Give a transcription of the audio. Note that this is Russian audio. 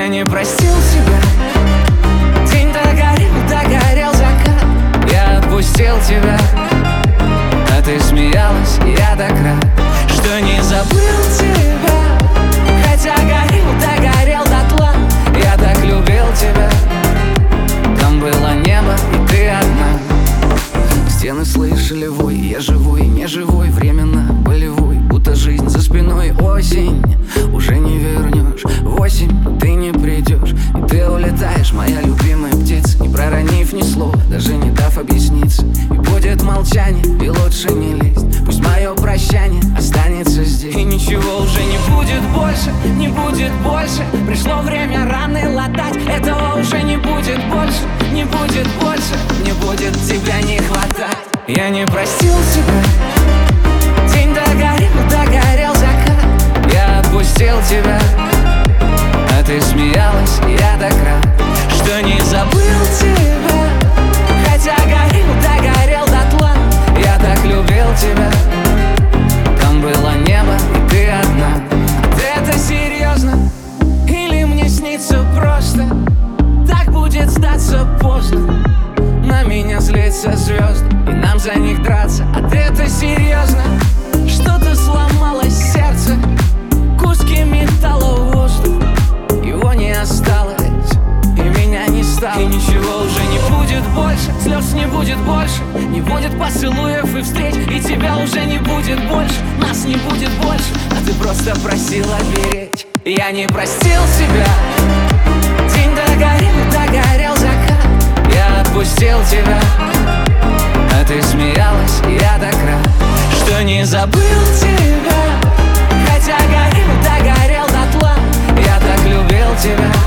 Я не простил себя. День догорел закат. Я отпустил тебя, а ты смеялась, я так рад, что не забыл тебя. Хотя догорел дотла. Я так любил тебя. Там было небо, и ты одна. Стены слышали вой, я живой, не живой, временно болевой, будто жизнь за спиной. Осень, уже не вернешь, в осень ты не придешь, и ты улетаешь, моя любимая птица, не проронив ни слова, даже не дав объясниться. И будет молчание, и лучше не лезть, пусть мое прощание останется здесь. И ничего уже не будет больше, не будет больше. Пришло время раны латать, этого уже не будет больше, не будет больше, не будет тебя не хватать. Я не простил тебя. День догорел закат. Я отпустил тебя, а ты смеялась, я так рад, что не забыл тебя. Хотя догорел дотла. Я так любил тебя. Там было небо, и ты одна. Ты это серьезно? Или мне снится просто? Так будет сдаться поздно. На меня злятся звезды, и нам за них драться. А ты это серьезно? Что-то сломалось сердце, куски металла в воздух. Его не осталось, и меня не стало. И ничего уже не будет больше, слез не будет больше, не будет поцелуев и встреч, и тебя уже не будет больше, нас не будет больше, а ты просто просила беречь. Я не простил себя. День догорел закат. Я отпустил тебя, а ты смеялась, я так рад, что не забыл тебя. Хотя догорел дотла. Я так любил тебя.